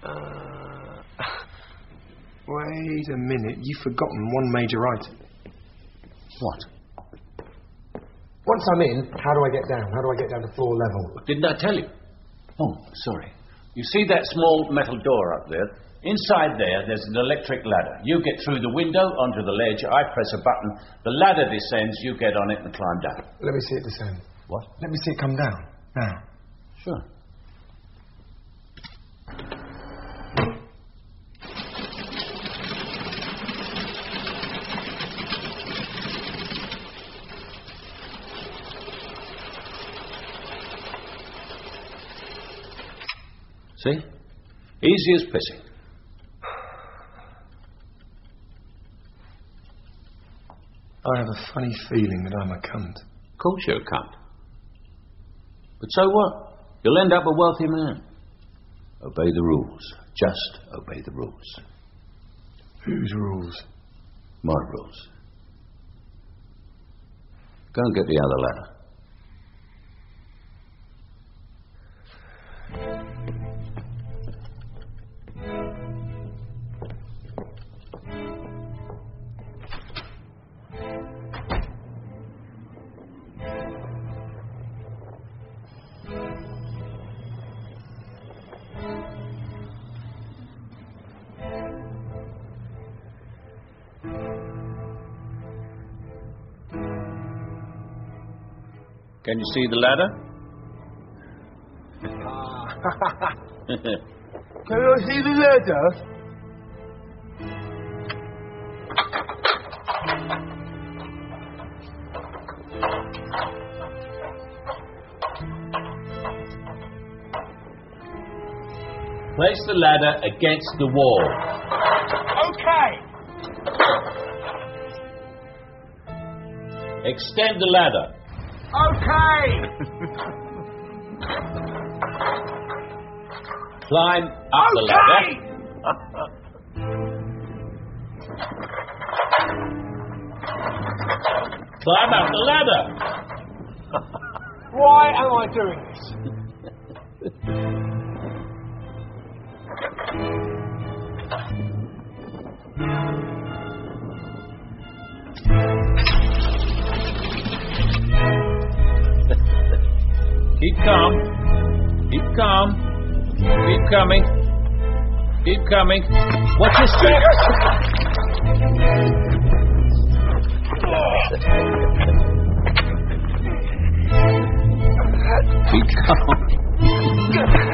Wait a minute. You've forgotten one major item. What? Once I'm in, how do I get down? How do I get down to floor level? Didn't I tell you? Oh, sorry. You see that small metal door up there? Inside there's an electric ladder. You get through the window onto the ledge. I press a button. The ladder descends. You get on it and climb down. Let me see it descend. What? Let me see it come down. Now. Sure. See? Easy as pissing. I have a funny feeling that I'm a cunt. Of course you're a cunt. But so what? You'll end up a wealthy man. Obey the rules. Just obey the rules. Whose rules? My rules. Go and get the other ladder. Can you see the ladder? Can I see the ladder? Place the ladder against the wall. Okay. Extend the ladder. Okay. Climb up the ladder. Climb up the ladder. Why am I doing this? Keep calm. Keep calm. Keep coming. Keep coming. Watch your step. Keep calm.